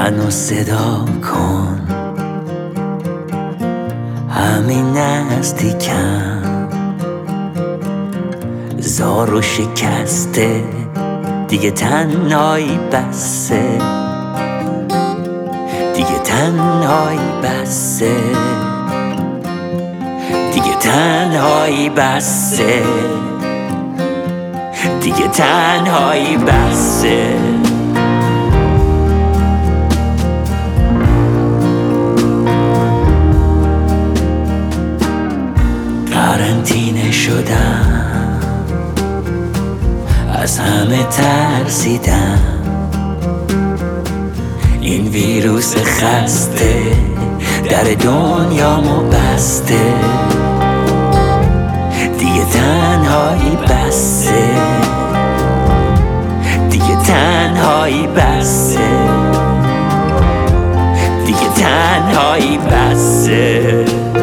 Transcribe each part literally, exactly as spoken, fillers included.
منو صدا کن، همین نزدیکم، زار و شکسته دیگه تنهایی بسه، دیگه تنهایی بسه، دیگه تنهایی بسه، دیگه تنهایی بسه. قرنطینه شدم، از همه ترسیدم، این ویروس خسته در دنیامو بسته، دیگه تنهایی بسه، دیگه تنهایی بسه، دیگه تنهایی بسه.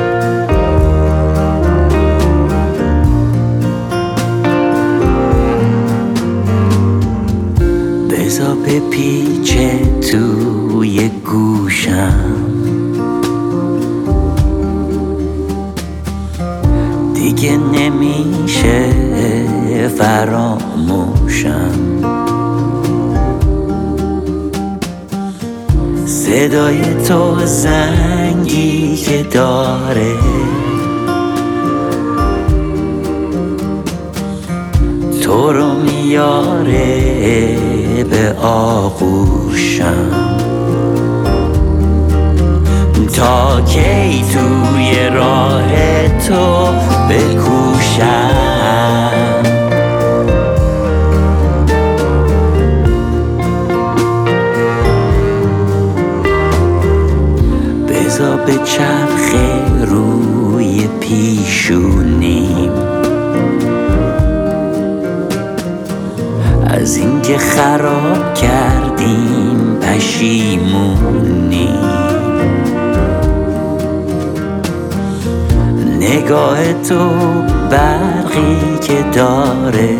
بذار بپیچه توی گوشم، دیگه نمیشه فراموشم، صدای تو زنگی که داره تو رو میاره به آغوشم، تا کی توی راه تو بکوشم، بذار به چرخ روی پیشونیم، از اینکه خراب کردیم پشیمونیم، نگاه تو برقی که داره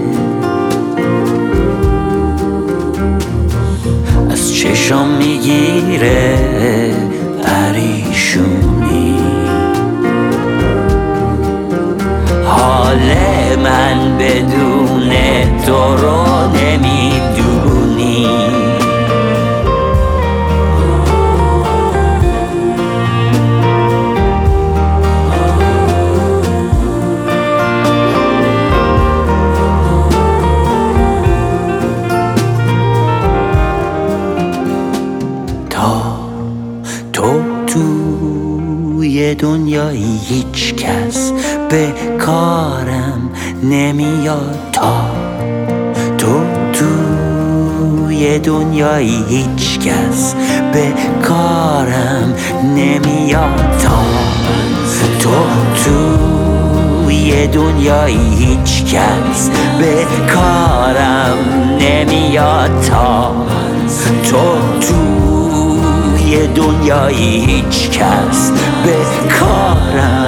از چشم میگیره پریشونی، حال من بدون تو رو نمیدونی، تا تو توی دنیایی هیچ کس به کارم نمیاد، تا تو توی دنیایی هیچ کس به کارم نمیاد، تا تو توی دنیایی هیچ کس به کارم نمیاد، تا تو توی دنیایی هیچ کس به کارم